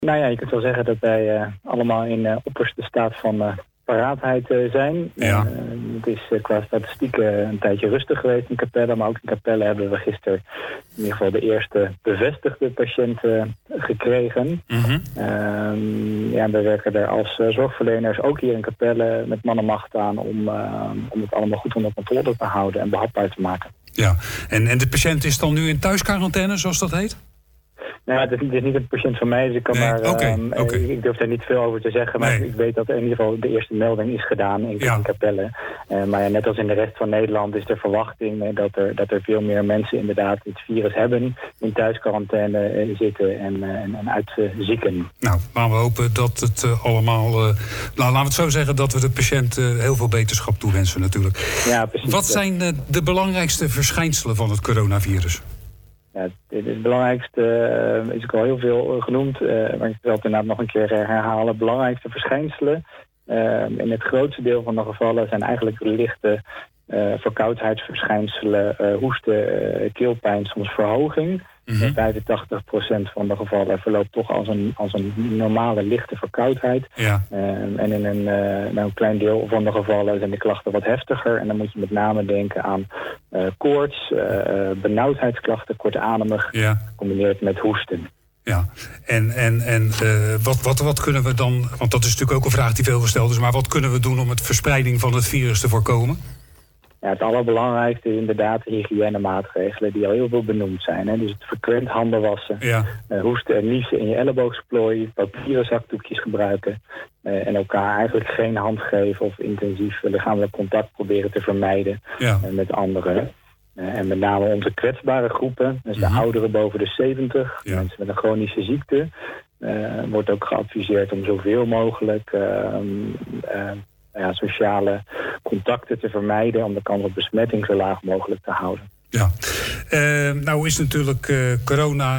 Nou ja, je kunt wel zeggen dat wij allemaal in opperste staat van paraatheid zijn. Ja. Het is qua statistieken een tijdje rustig geweest in Capelle. Maar ook in Capelle hebben we gisteren in ieder geval de eerste bevestigde patiënten gekregen. Mm-hmm. We werken er als zorgverleners ook hier in Capelle met man en macht aan om het allemaal goed onder controle te houden en behapbaar te maken. Ja, en de patiënt is dan nu in thuisquarantaine, zoals dat heet? Nou, het is niet een patiënt van mij, dus ik kan ik durf daar niet veel over te zeggen. Maar ik weet dat in ieder geval de eerste melding is gedaan in Capelle. Maar net als in de rest van Nederland is de verwachting dat er veel meer mensen inderdaad het virus hebben, in thuisquarantaine zitten en uitzieken. Nou, laten we hopen dat het allemaal... laten we het zo zeggen dat we de patiënt heel veel beterschap toewensen natuurlijk. Ja, precies. Wat zijn de belangrijkste verschijnselen van het coronavirus? Ja, het belangrijkste is ook al heel veel genoemd, maar ik zal het inderdaad nog een keer herhalen. Belangrijkste verschijnselen in het grootste deel van de gevallen zijn eigenlijk lichte verkoudheidsverschijnselen, hoesten, keelpijn, soms verhoging. Mm-hmm. 85% van de gevallen verloopt toch als een normale lichte verkoudheid. Ja. En in een klein deel van de gevallen zijn de klachten wat heftiger. En dan moet je met name denken aan koorts, benauwdheidsklachten, kortademig, gecombineerd met hoesten. Ja, en wat kunnen we dan, want dat is natuurlijk ook een vraag die veel gesteld is, maar wat kunnen we doen om het verspreiding van het virus te voorkomen? Ja, het allerbelangrijkste is inderdaad de hygiënemaatregelen die al heel veel benoemd zijn. Hè? Dus het frequent handen wassen, hoesten en niezen in je elleboogsplooi, papieren zakdoekjes gebruiken en elkaar eigenlijk geen hand geven of intensief lichamelijk contact proberen te vermijden met anderen. En met name onze kwetsbare groepen, dus de ouderen boven de 70, mensen met een chronische ziekte, wordt ook geadviseerd om zoveel mogelijk sociale contacten te vermijden om de kans op besmetting zo laag mogelijk te houden. Ja, nou is natuurlijk corona,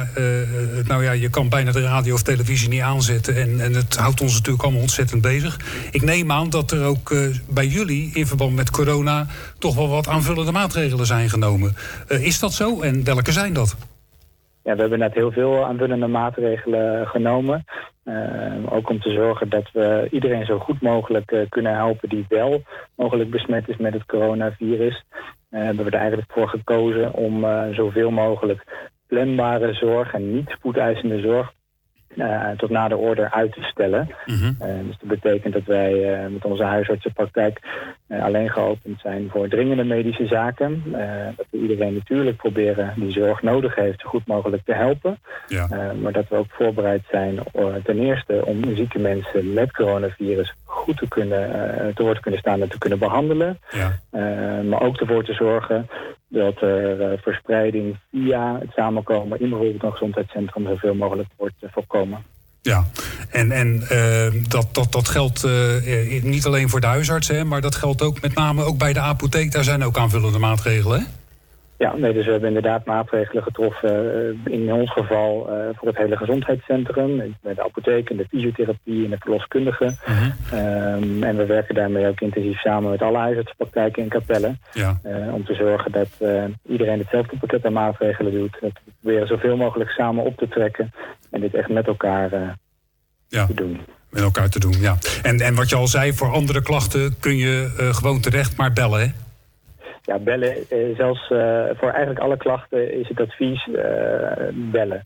je kan bijna de radio of televisie niet aanzetten en het houdt ons natuurlijk allemaal ontzettend bezig. Ik neem aan dat er ook bij jullie in verband met corona toch wel wat aanvullende maatregelen zijn genomen. Is dat zo en welke zijn dat? Ja, we hebben net heel veel aanvullende maatregelen genomen. Ook om te zorgen dat we iedereen zo goed mogelijk kunnen helpen die wel mogelijk besmet is met het coronavirus. Hebben we er eigenlijk voor gekozen om zoveel mogelijk planbare zorg en niet spoedeisende zorg tot na de order uit te stellen. Mm-hmm. Dus dat betekent dat wij met onze huisartsenpraktijk alleen geopend zijn voor dringende medische zaken. Dat we iedereen natuurlijk proberen die zorg nodig heeft zo goed mogelijk te helpen. Ja. Maar dat we ook voorbereid zijn ten eerste om zieke mensen met coronavirus goed te woord te kunnen staan en te kunnen behandelen. Ja. Maar ook ervoor te zorgen dat er verspreiding via het samenkomen in bijvoorbeeld een gezondheidscentrum zoveel mogelijk wordt voorkomen. Ja, en dat geldt niet alleen voor de huisarts, hè, maar dat geldt ook met name ook bij de apotheek. Daar zijn ook aanvullende maatregelen, hè? Ja, dus we hebben inderdaad maatregelen getroffen. In ons geval voor het hele gezondheidscentrum, bij de apotheek en de fysiotherapie en de verloskundigen. Mm-hmm. En we werken daarmee ook intensief samen met alle huisartsenpraktijken in Capelle. Ja. Om te zorgen dat iedereen hetzelfde pakket aan maatregelen doet. Dat we proberen zoveel mogelijk samen op te trekken en dit echt met elkaar te doen. Met elkaar te doen, ja. En wat je al zei, voor andere klachten kun je gewoon terecht maar bellen, hè? Ja, bellen. Zelfs voor eigenlijk alle klachten is het advies bellen.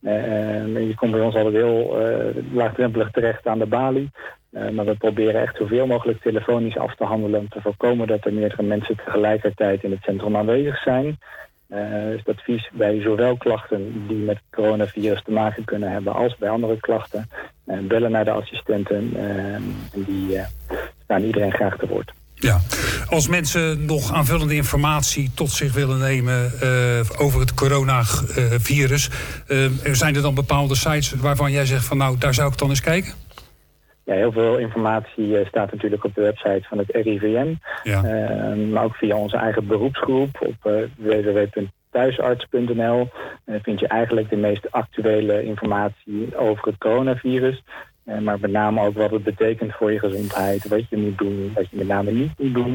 Je komt bij ons altijd heel laagdrempelig terecht aan de balie. Maar we proberen echt zoveel mogelijk telefonisch af te handelen om te voorkomen dat er meerdere mensen tegelijkertijd in het centrum aanwezig zijn. Dus het advies bij zowel klachten die met het coronavirus te maken kunnen hebben als bij andere klachten. Bellen naar de assistenten en die staan iedereen graag te woord. Ja, als mensen nog aanvullende informatie tot zich willen nemen over het coronavirus, zijn er dan bepaalde sites waarvan jij zegt van nou, daar zou ik dan eens kijken? Ja, heel veel informatie staat natuurlijk op de website van het RIVM. Ja. Maar ook via onze eigen beroepsgroep op www.thuisarts.nl vind je eigenlijk de meest actuele informatie over het coronavirus. Maar met name ook wat het betekent voor je gezondheid, wat je moet doen, wat je met name niet moet doen.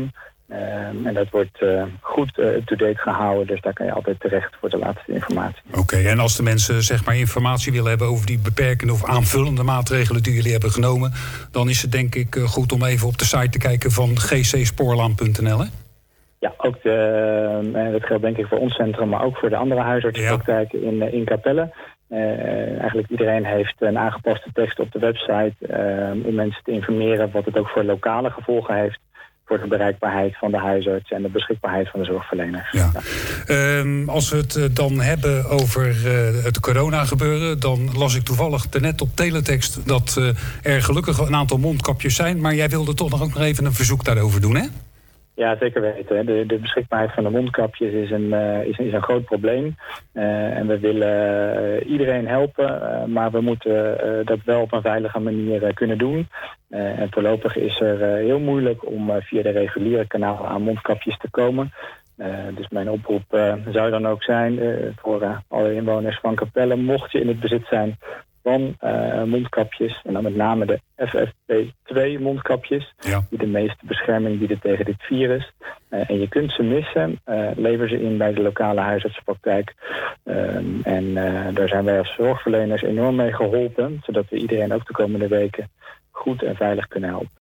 En dat wordt goed up-to-date gehouden. Dus daar kan je altijd terecht voor de laatste informatie. Oké, en als de mensen zeg maar informatie willen hebben over die beperkende of aanvullende maatregelen die jullie hebben genomen, dan is het denk ik goed om even op de site te kijken van gcspoorlaan.nl, hè? Ja, ook dat geldt denk ik voor ons centrum, maar ook voor de andere huisartsenpraktijken in Capelle. Eigenlijk iedereen heeft een aangepaste tekst op de website om mensen te informeren wat het ook voor lokale gevolgen heeft voor de bereikbaarheid van de huisarts en de beschikbaarheid van de zorgverleners. Ja. Als we het dan hebben over het corona-gebeuren, dan las ik toevallig net op teletext dat er gelukkig een aantal mondkapjes zijn, maar jij wilde toch ook nog even een verzoek daarover doen, hè? Ja, zeker weten. De beschikbaarheid van de mondkapjes is een groot probleem. En we willen iedereen helpen, maar we moeten dat wel op een veilige manier kunnen doen. En voorlopig is er heel moeilijk om via de reguliere kanalen aan mondkapjes te komen. Dus mijn oproep zou dan ook zijn voor alle inwoners van Capelle, mocht je in het bezit zijn van mondkapjes, en dan met name de FFP2 mondkapjes, die de meeste bescherming bieden tegen dit virus. En je kunt ze missen, lever ze in bij de lokale huisartsenpraktijk. En daar zijn wij als zorgverleners enorm mee geholpen, zodat we iedereen ook de komende weken goed en veilig kunnen helpen.